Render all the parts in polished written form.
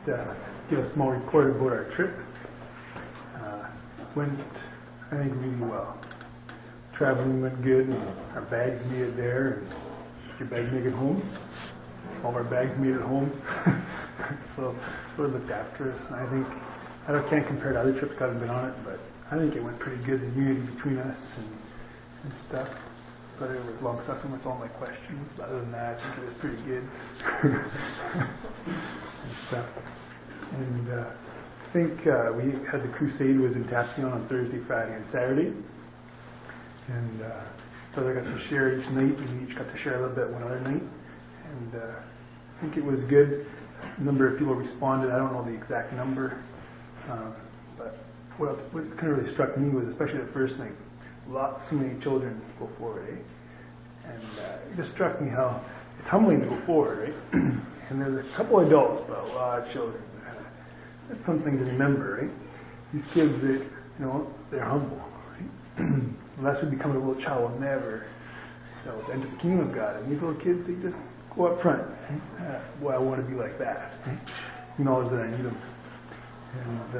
give a small report about our trip. Went, I think, really well. Traveling went good, and our bags made it there. And did your bag make it home? All of our bags made it home. So it looked after us. And I think, can't compare to other trips, I haven't been on it, but I think it went pretty good, the unity between us and stuff. But it was long suffering with all my questions. But other than that, I think it was pretty good. And stuff. And I think we had the crusade was in Tappion on Thursday, Friday, and Saturday. And so I got to share each night, and we each got to share a little bit one other night. And I think it was good. A number of people responded. I don't know the exact number. But what kind of really struck me was, especially the first night, so many children go forward, eh? And it just struck me how it's humbling to go forward, right? And there's a couple of adults, but a lot of children. That's something to remember, right? These kids, they're humble, right? Unless we become a little child, we'll never enter the kingdom of God. And these little kids, they just go up front. Right? I want to be like that. Right? Acknowledge that I need them. And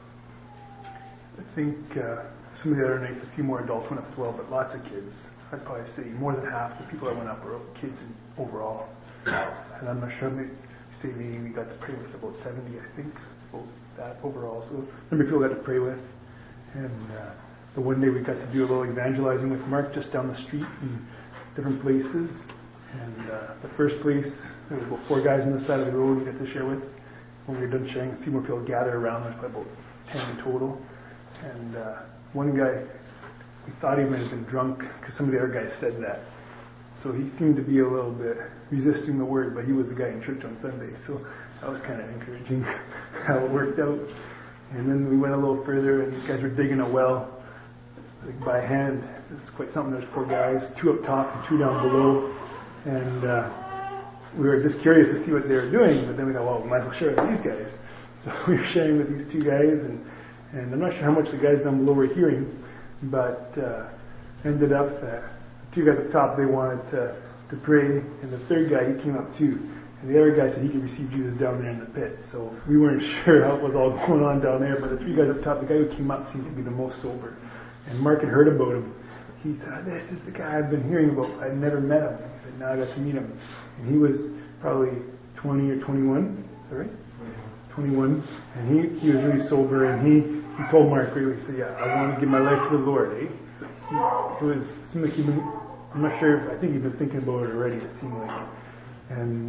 I think some of the other nights, a few more adults went up as well, but lots of kids. I'd probably say more than half the people that went up were kids overall. And I'm not sure, maybe we got to pray with about 70, I think, about that overall. So a number of people got to pray with. And the one day we got to do a little evangelizing with Mark just down the street in different places. And the first place, there was about 4 guys on the side of the road we got to share with. When we were done sharing, a few more people gathered around. There's probably about 10 in total. And one guy, we thought he might have been drunk because some of the other guys said that. So he seemed to be a little bit resisting the word, but he was the guy in church on Sunday. So that was kind of encouraging how it worked out. And then we went a little further, and these guys were digging a well by hand. This is quite something. There's 4 guys, 2 up top and 2 down below. And we were just curious to see what they were doing, but then we thought, well, we might as well share with these guys. So we were sharing with these 2 guys, and I'm not sure how much the guys down below were hearing, but ended up that 2 guys up top, they wanted to pray, and the 3rd guy, he came up too. And the other guy said he could receive Jesus down there in the pit. So we weren't sure how it was all going on down there, but the 3 guys up top, the guy who came up seemed to be the most sober. And Mark had heard about him. He said, this is the guy I've been hearing about. I'd never met him. He said, now I got to meet him. And he was probably 20 or 21. Is that right? 21. And he was really sober, and he told Mark really, he said, yeah, I want to give my life to the Lord, eh? So it seemed like I'm not sure, I think he'd been thinking about it already, it seemed like. And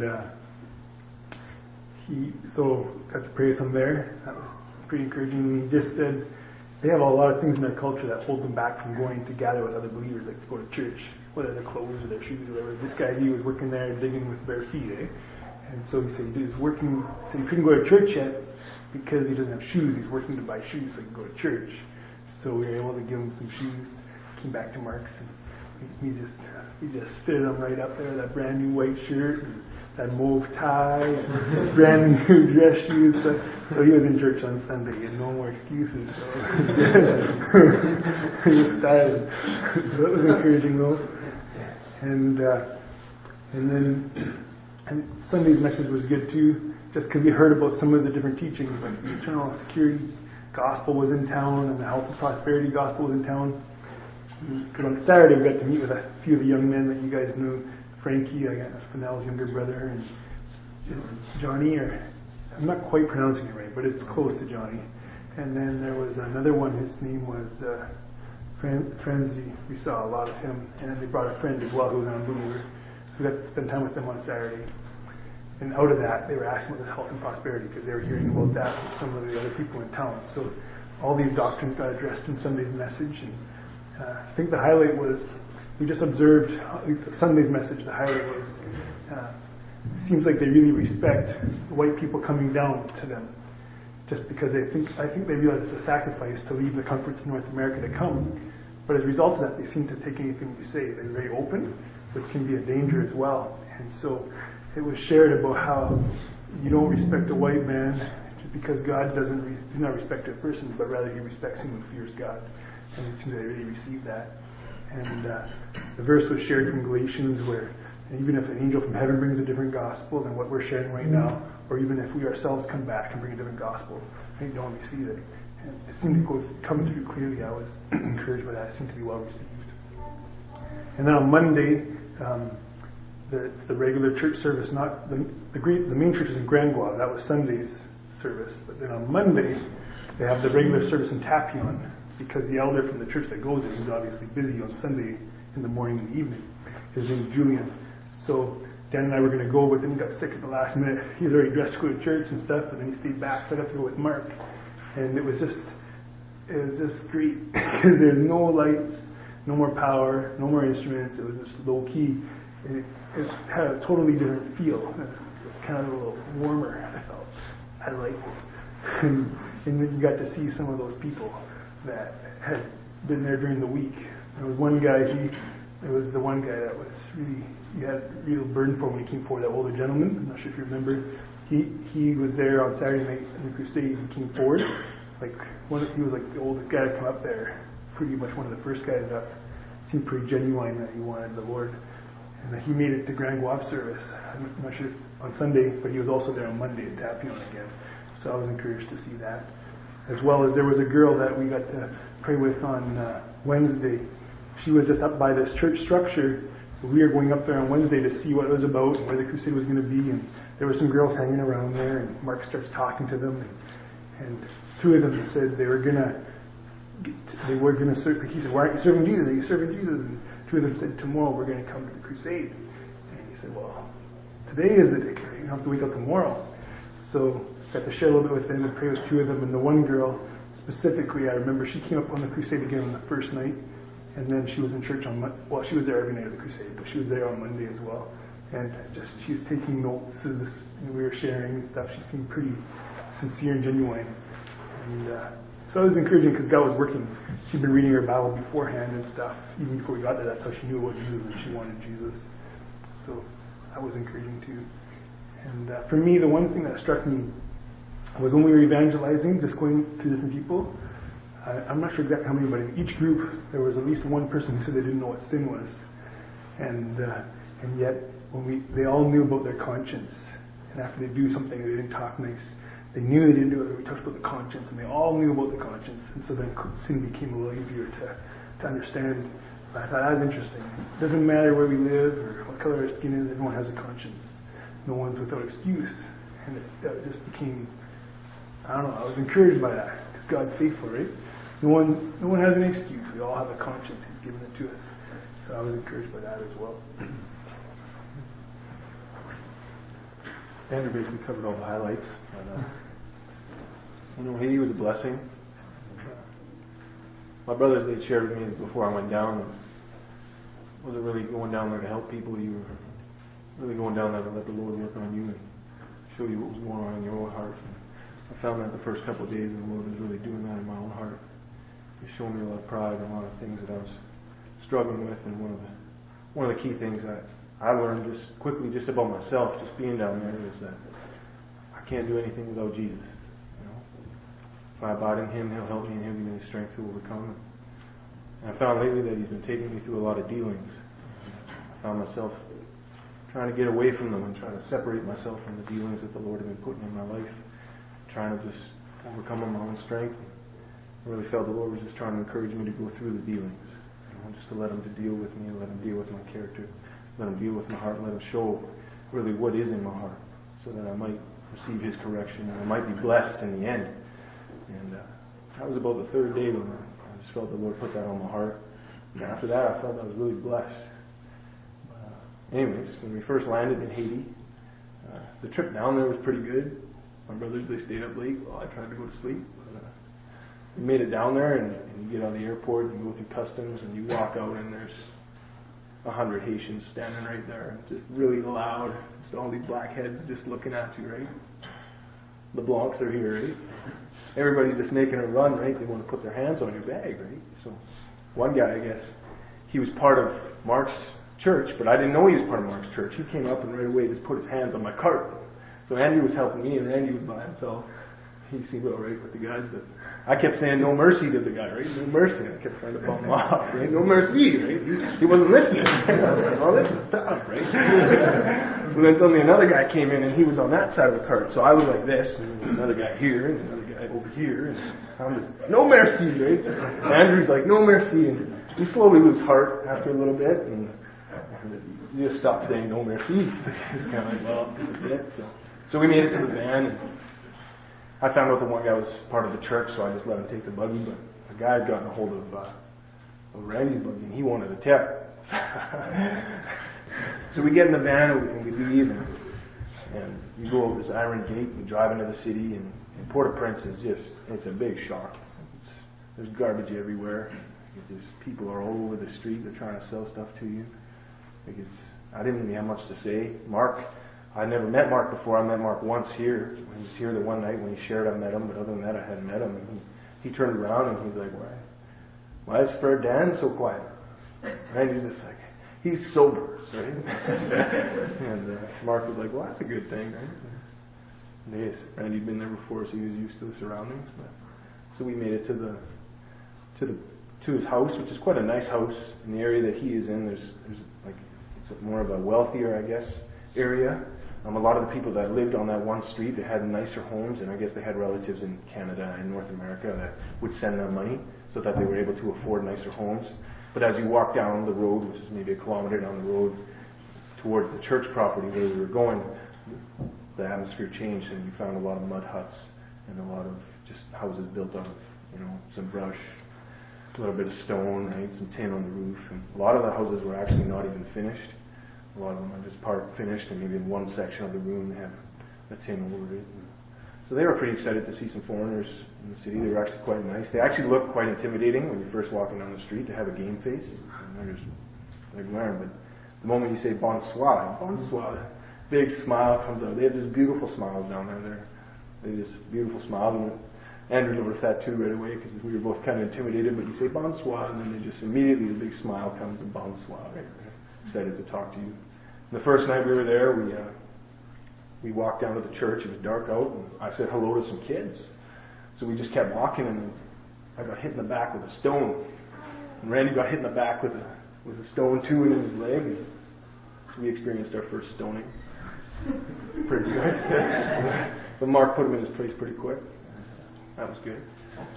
he got to pray with him there. That was pretty encouraging. And he just said they have a lot of things in their culture that hold them back from going to gather with other believers, like to go to church, whether their clothes or their shoes or whatever. This guy, he was working there digging with bare feet, eh? And so he said he was working, so he couldn't go to church yet because he doesn't have shoes. He's working to buy shoes so he can go to church. So we were able to give him some shoes. Came back to Mark's, and he just fitted him right up there, that brand new white shirt and that mauve tie and brand new dress shoes. So he was in church on Sunday. He had no more excuses. So he was tired. So that was encouraging though. And then Sunday's message was good too, just because we heard about some of the different teachings, like the eternal security gospel was in town and the health and prosperity gospel was in town. Because on Saturday we got to meet with a few of the young men that you guys knew. Frankie, I guess Fennell's younger brother, and Johnny, or I'm not quite pronouncing it right, but it's close to Johnny. And then there was another one, his name was Frenzy. We saw a lot of him. And then they brought a friend as well who was an unbeliever. So we got to spend time with them on Saturday. And out of that, they were asking about this health and prosperity because they were hearing about that from some of the other people in town. So all these doctrines got addressed in Sunday's message. And I think the highlight was, we just observed, at least Sunday's message, the highlight was, it seems like they really respect the white people coming down to them. Just because I think they realize it's a sacrifice to leave the comforts of North America to come. But as a result of that, they seem to take anything you say. They're very open, which can be a danger as well. And so it was shared about how you don't respect a white man just because God he's not a respecter of persons, but rather he respects him who fears God. And it seems they really received that. And the verse was shared from Galatians where even if an angel from heaven brings a different gospel than what we're sharing right now, or even if we ourselves come back and bring a different gospel, I don't we see that it seemed to come through clearly. I was encouraged by that. It seemed to be well received. And then on Monday, it's the regular church service, not the main church is in Grand Gua. That was Sunday's service. But then on Monday, they have the regular service in Tapion, because the elder from the church that goes there, he's obviously busy on Sunday in the morning and the evening. His name's Julian. So Dan and I were going to go, but then he got sick at the last minute. He was already dressed to go to church and stuff, and then he stayed back, so I got to go with Mark. And it was just great, because there's no lights, no more power, no more instruments. It was just low key. And it had a totally different feel. It was kind of a little warmer, I felt. I liked it. And then you got to see some of those people that had been there during the week. There was one guy, it was the one guy that was really, he had a real burden for when he came forward, that older gentleman. I'm not sure if you remember. He was there on Saturday night in the crusade. He came forward. He was like the oldest guy to come up there. Pretty much one of the first guys up. Seemed pretty genuine that he wanted the Lord. And he made it to Grand Guap service. I'm not sure on Sunday, but he was also there on Monday at Tapion again. So I was encouraged to see that. As well as there was a girl that we got to pray with on Wednesday. She was just up by this church structure. We were going up there on Wednesday to see what it was about and where the crusade was going to be. And there were some girls hanging around there, and Mark starts talking to them. And two of them said they were going to serve. He said, "Why aren't you serving Jesus? Are you serving Jesus?" And two of them said, "Tomorrow we're going to come to the crusade." And he said, "Well, today is the day. You don't have to wait till tomorrow." So got to share a little bit with them and pray with two of them. And the one girl specifically, I remember she came up on the crusade again on the first night, and then she was in church on she was there every night of the crusade, but she was there on Monday as well. And she was taking notes as we were sharing and stuff. She seemed pretty sincere and genuine. And so it was encouraging because God was working. She'd been reading her Bible beforehand and stuff. Even before we got there, that's how she knew about Jesus and she wanted Jesus. So that was encouraging too. And for me, the one thing that struck me was when we were evangelizing, just going to different people. I'm not sure exactly how many, but in each group there was at least one person who said they didn't know what sin was, and yet they all knew about their conscience. And after they do something, they didn't talk nice. They knew they didn't do it. We talked about the conscience, and they all knew about the conscience. And so then sin became a little easier to understand. But I thought that was interesting. It doesn't matter where we live or what color our skin is. Everyone has a conscience. No one's without excuse. And it just became, I don't know, I was encouraged by that, because God's faithful, right? No one has an excuse. We all have a conscience. He's given it to us. So I was encouraged by that as well. Andrew basically covered all the highlights. Haiti was a blessing. My brothers, they shared with me before I went down, wasn't really going down there to help people. You were really going down there to let the Lord work on you and show you what was going on in your own heart. I found that the first couple of days, the Lord was really doing that in my own heart. He showed me a lot of pride and a lot of things that I was struggling with. And one of the key things that I learned just quickly, just about myself, just being down there, is that I can't do anything without Jesus. If I abide in Him, He'll help me and He'll give me the strength to overcome. And I found lately that He's been taking me through a lot of dealings. I found myself trying to get away from them and trying to separate myself from the dealings that the Lord had been putting in my life, trying to just overcome on my own strength. I really felt the Lord was just trying to encourage me to go through the dealings, just to let Him to deal with me, let Him deal with my character, let Him deal with my heart, let Him show really what is in my heart, so that I might receive His correction and I might be blessed in the end. And that was about the third day when I just felt the Lord put that on my heart. And after that, I felt I was really blessed. Anyways, when we first landed in Haiti, the trip down there was pretty good. My brothers, they stayed up late while I tried to go to sleep. We made it down there, and you get out of the airport, and you go through customs, and you walk out, and there's 100 Haitians standing right there, just really loud. Just all these black heads just looking at you, right? The Blancs are here, right? Everybody's just making a run, right? They want to put their hands on your bag, right? So one guy, I guess, he was part of Mark's church, but I didn't know he was part of Mark's church. He came up and right away just put his hands on my cart. So Andy was helping me, and Andy was by himself. He seemed all right with the guys, but I kept saying no mercy to the guy, right? No mercy. I kept trying to bum him off, right? No mercy, right? He wasn't listening. I was like, oh, this is tough, right? But then suddenly another guy came in and he was on that side of the cart. So I was like this, and there was another guy here, and another guy over here, and I'm just, no merci, right? Andrew's like, no merci, and you slowly lose heart after a little bit, and you just stop saying no merci. It's kind of like, well, this is it. So we made it to the van, and I found out the one guy was part of the church, so I just let him take the buggy, but the guy had gotten a hold of Randy's buggy, and he wanted a tip. So we get in the van and we leave, and you go over this iron gate and we drive into the city, and Port-au-Prince is it's a big shock. There's garbage everywhere. People are all over the street. They're trying to sell stuff to you. I didn't really have much to say. Mark, I never met Mark before. I met Mark once here. When he was here the one night when he shared, I met him, but other than that, I hadn't met him. And he turned around and he's like, why is Fred Dan so quiet? And he's just like, he's sober, right? And Mark was like, well, that's a good thing, right? And yes, Randy'd been there before, so he was used to the surroundings. So we made it to his house, which is quite a nice house in the area that he is in. There's like, it's more of a wealthier, I guess, area. A lot of the people that lived on that one street, they had nicer homes, and I guess they had relatives in Canada and North America that would send them money so that they were able to afford nicer homes. But as you walk down the road, which is maybe a kilometer down the road, towards the church property where we were going, the atmosphere changed, and you found a lot of mud huts and a lot of just houses built out of, some brush, a little bit of stone, right, some tin on the roof. And a lot of the houses were actually not even finished. A lot of them are just part finished, and maybe in one section of the room they have a tin over it. So they were pretty excited to see some foreigners in the city. They were actually quite nice. They actually looked quite intimidating when you're first walking down the street. They have a game face, and they're glaring. But the moment you say bonsoir, big smile comes out. They have this beautiful smiles down there. They have this beautiful smile. And Andrew noticed that too right away because we were both kind of intimidated. But you say bonsoir, and then they just immediately the big smile comes and bonsoir. Right? Excited to talk to you. The first night we were there, we walked down to the church. It was dark out, and I said hello to some kids. So we just kept walking, and I got hit in the back with a stone. And Randy got hit in the back with a stone too in his leg. And so we experienced our first stoning. Pretty good. But Mark put him in his place pretty quick. That was good.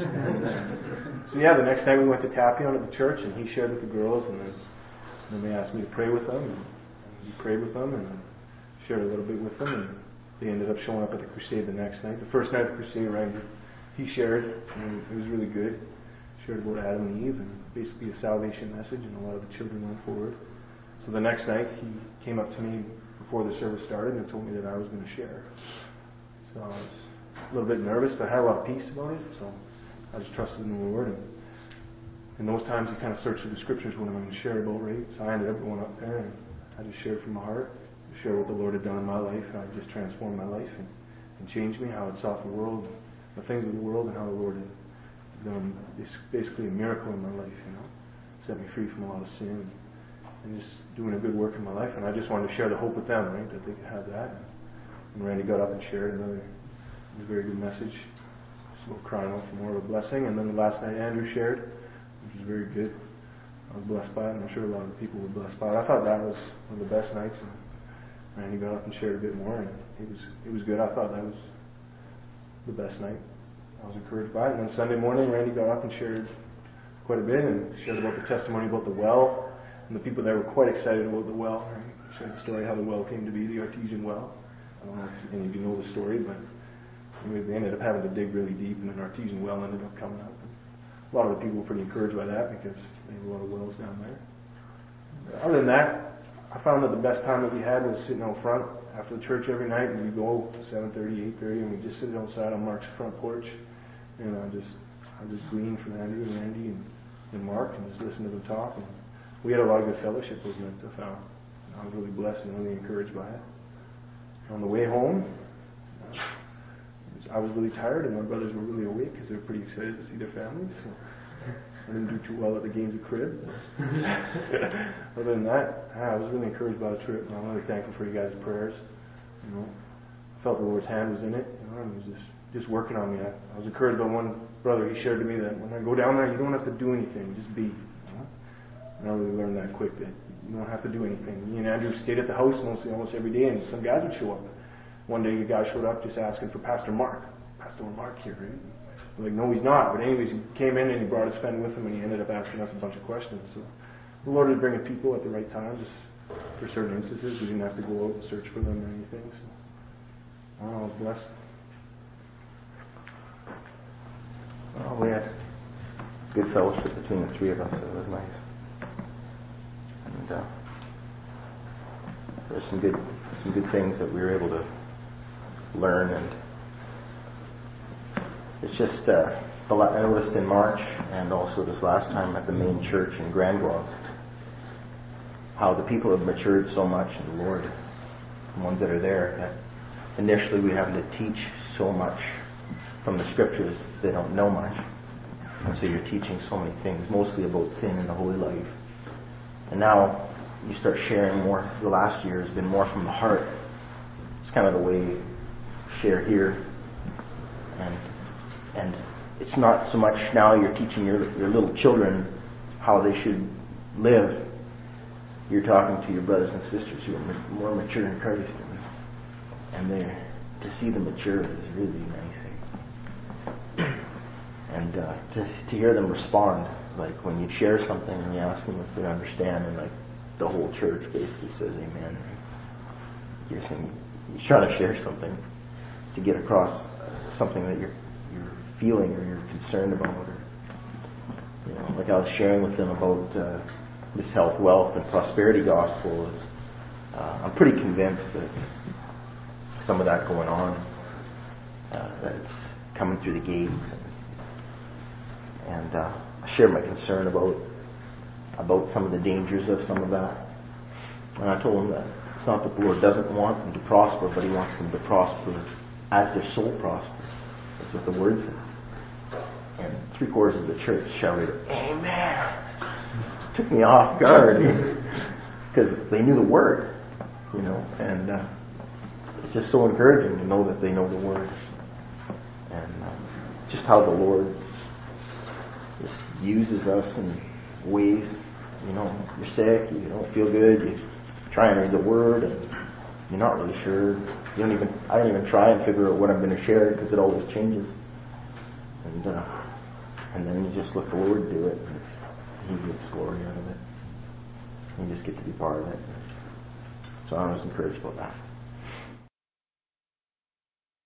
So the next night we went to Tapion at the church, and he shared with the girls, and then they asked me to pray with them, and we prayed with them, and shared a little bit with them, and they ended up showing up at the crusade the next night. The first night of the crusade, Randy, he shared, and it was really good. Shared about Adam and Eve, and basically a salvation message, and a lot of the children went forward. So the next night, he came up to me before the service started and told me that I was going to share. So I was a little bit nervous, but I had a lot of peace about it, so I just trusted in the Lord. And in those times, you kind of search through the scriptures what I'm going to share about, right? So I ended up going up there, and I just shared from my heart, shared what the Lord had done in my life, how it just transformed my life and changed me, how it sought the world, the things of the world, and how the Lord had done basically a miracle in my life, set me free from a lot of sin and just doing a good work in my life. And I just wanted to share the hope with them, right, that they could have that. And Randy got up and shared another very good message, just about crying out for more of a blessing. And then the last night Andrew shared, which was very good. I was blessed by it, and I'm sure a lot of people were blessed by it. I thought that was one of the best nights, and Randy got up and shared a bit more, and it was good. I thought that was the best night. I was encouraged by it. And then Sunday morning, Randy got up and shared quite a bit, and shared about the testimony about the well, and the people there were quite excited about the well. Right? He shared the story how the well came to be, the artesian well. I don't know if any of you know the story, but anyway, they ended up having to dig really deep, and an artesian well ended up coming up. A lot of the people were pretty encouraged by that because they have a lot of wells down there. Other than that, I found that the best time that we had was sitting out front after the church every night, and we go 7:30, 8:30, and we just sit outside on Mark's front porch, and I just glean from Andrew and Randy and Mark, and just listen to them talk. And we had a lot of good fellowship those nights. I found I was really blessed and really encouraged by it. On the way home, I was really tired, and my brothers were really awake because they were pretty excited to see their families. So I didn't do too well at the games of crib. Other than that, I was really encouraged by the trip, and I'm really thankful for you guys' prayers. I felt the Lord's hand was in it, and He was just working on me. I was encouraged by one brother. He shared to me that when I go down there, you don't have to do anything, just be. And I really learned that quick, that you don't have to do anything. Me and Andrew stayed at the house almost every day, and some guys would show up. One day a guy showed up just asking for Pastor Mark. Pastor Mark here, right? I'm like, no, he's not. But anyways, he came in and he brought his friend with him, and he ended up asking us a bunch of questions. So the Lord is bringing people at the right time, just for certain instances. We didn't have to go out and search for them or anything. So I was blessed. Well, we had good fellowship between the three of us. It was nice. And there's some good things that we were able to learn. And it's just I noticed in March and also this last time at the main church in Grand Guam how the people have matured so much in the Lord. The ones that are there, that initially we having to teach so much from the scriptures, they don't know much. And so you're teaching so many things, mostly about sin and the holy life. And now you start sharing more. The last year has been more from the heart. It's kind of the way you share here. And it's not so much now you're teaching your little children how they should live. You're talking to your brothers and sisters who are more mature in Christ. And to see them mature is really nice. And to hear them respond, like when you share something and you ask them if they understand, and like the whole church basically says amen. You're trying to share something to get across something that you're feeling or you're concerned about, or like I was sharing with them about this health, wealth, and prosperity gospel. I'm pretty convinced that some of that going on, that it's coming through the gates. And I shared my concern about some of the dangers of some of that. And I told them that it's not that the Lord doesn't want them to prosper, but He wants them to prosper as their soul prospers. That's what the Word says. And 3/4 of the church shouted, "Amen!" It took me off guard because they knew the Word, and it's just so encouraging to know that they know the Word. And just how the Lord just uses us in ways, you're sick, you don't feel good, you try and read the Word, and you're not really sure. I don't even try and figure out what I'm going to share because it always changes. And then you just let the Lord do it, and He gets glory out of it. You just get to be part of it. So I was encouraged about that.